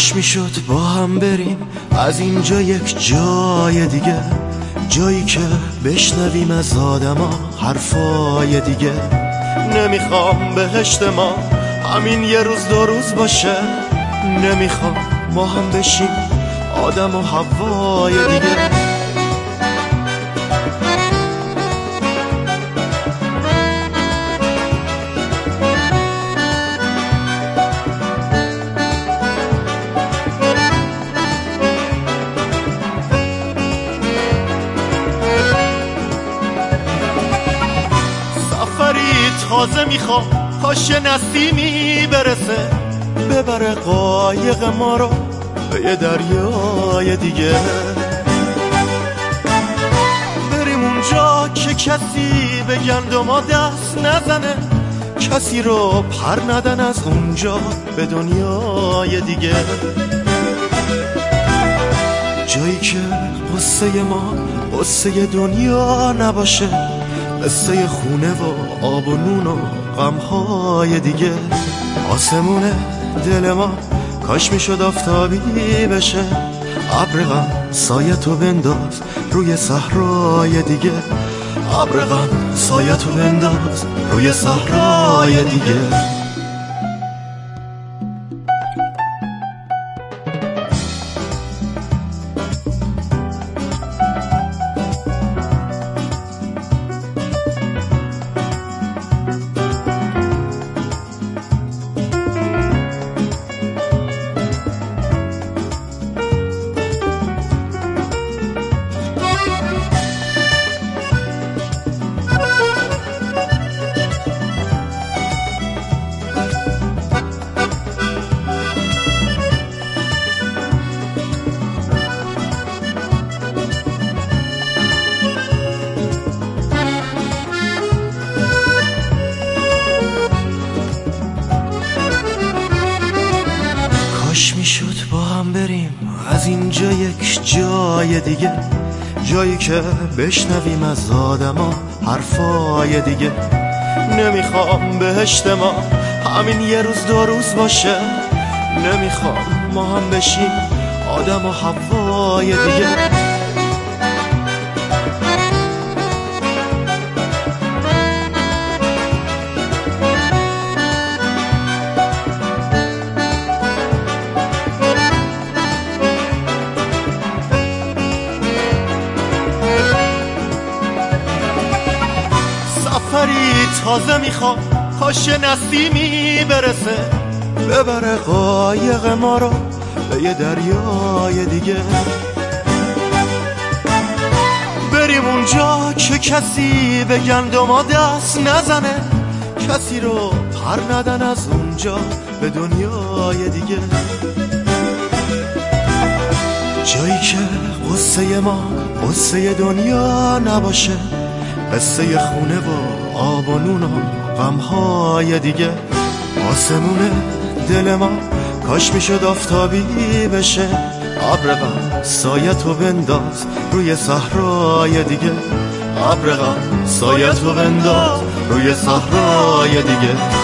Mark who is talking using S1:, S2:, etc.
S1: کاش میشد با هم بریم از اینجا یک جای دیگه، جایی که بشنویم از آدما حرفای دیگه. نمیخوام بهشت ما همین یه روز دو روز باشه، نمیخوام ما هم بشیم آدم و هوای دیگه. تازه میخوام کاش نسیمی برسه ببره قایق ما رو به یه دریای دیگه. بریم اونجا که کسی به گندما دست نزنه، کسی رو پر ندن از اونجا به دنیای دیگه. جایی که قصه ما قصه دنیا نباشه، قصه خونه و آب و نون و غمهای دیگه. آسمون دل ما کاش میشد آفتابی بشه، ابر غم سایه تو بنداز روی صحرای دیگه، ابر غم سایه تو بنداز روی صحرای دیگه. کاش میشد با هم بریم از اینجا یک جای دیگه، جایی که بشنویم از آدما حرفای دیگه. نمیخوام بهشت ما همین یه روز دو روز باشه، نمیخوام ما هم بشیم آدم و هوای دیگه. تازه میخوام کاش نسیمی برسه ببره قایق ما رو به یه دریای دیگه. بریم اونجا که کسی به گندما دست نزنه، کسی رو پر ندن از اونجا به دنیای دیگه. جایی که قصه ما قصه دنیا نباشه، قصه خونه و آب و نون و غمهای دیگه. آسمون دل ما کاش میشد آفتابی بشه، ابر غم سایه تو بنداز روی صحرای دیگه، ابر غم سایه تو بنداز روی صحرای دیگه.